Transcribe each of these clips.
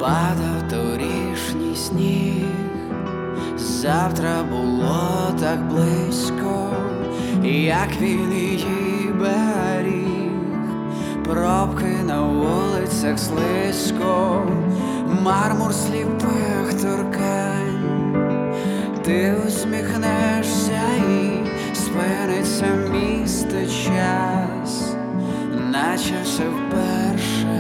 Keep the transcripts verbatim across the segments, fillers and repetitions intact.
Падав торішній сніг, завтра було так близько, як він її беріг. Пробки на вулицях слизько, мармур сліпих торкань. Ти усміхнешся і спиниться місто час, наче все вперше.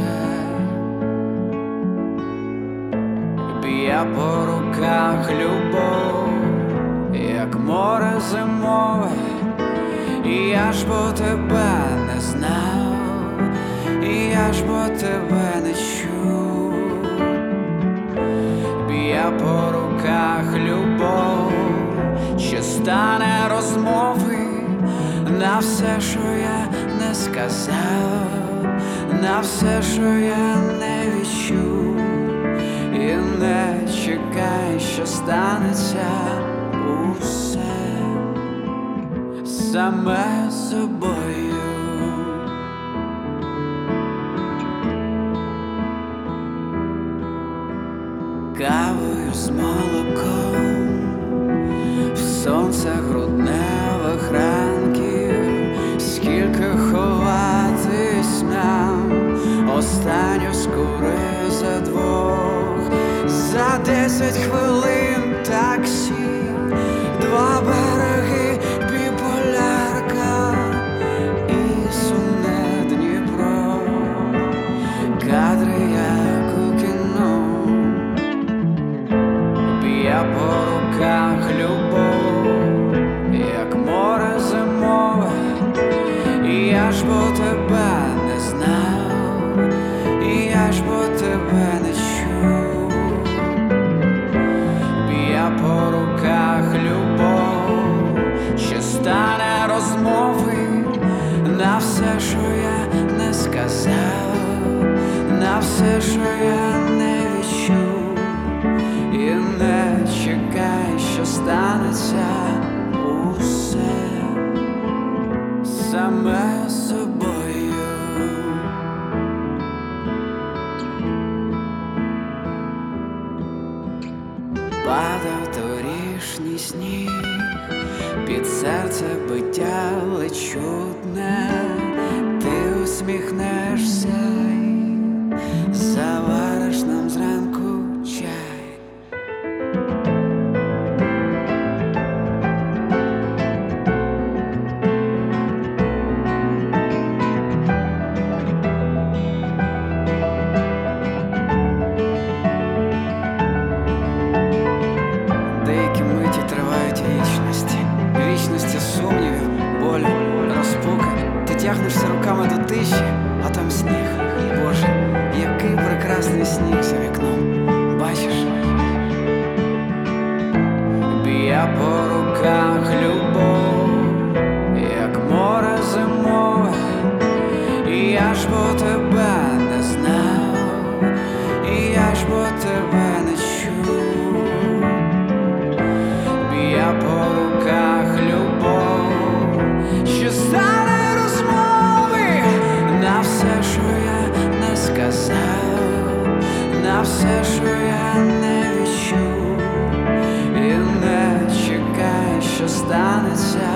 Б'є по руках любов, як море зимове, і я ж бо тебе не знав, і я ж бо тебе не чув. Б'є по руках любов, що стане розмови на все, що я не сказав, на все, що я не відчув. І не чекай, що станеться усе саме собою. Кавою з молоком в сонце грудневих ранків, скільки ховатись нам, останню скури за двох. За десять хвилин таксі, два береги, біполярка і сумне Дніпро, кадри як у кіно. Б'є по руках любов, як море зимове, і я ж бо тебе не знав, і я ж бо тебе не чув. По руках любов, що стане розмови на все, що я не сказав, на все, що я не відчув. І не чекай, що станеться усе саме собою. Падав торішній сніг, під серце биття ледь чутне. Ти усміхнешся і завариш нам зранку чай. Вічності сумнівів, болю, розпуки. Ти тягнешся руками до тиші, а там сніг. Боже, який прекрасний сніг за вікном. Бачиш? Б'є по руках любов, як море зимове, і я ж бо тебе не знав, і я ж бо тебе не чув. Б'є по руках любов, що стане розмови на все, що я не сказав, на все, що я не відчув. І не чекай, що станеться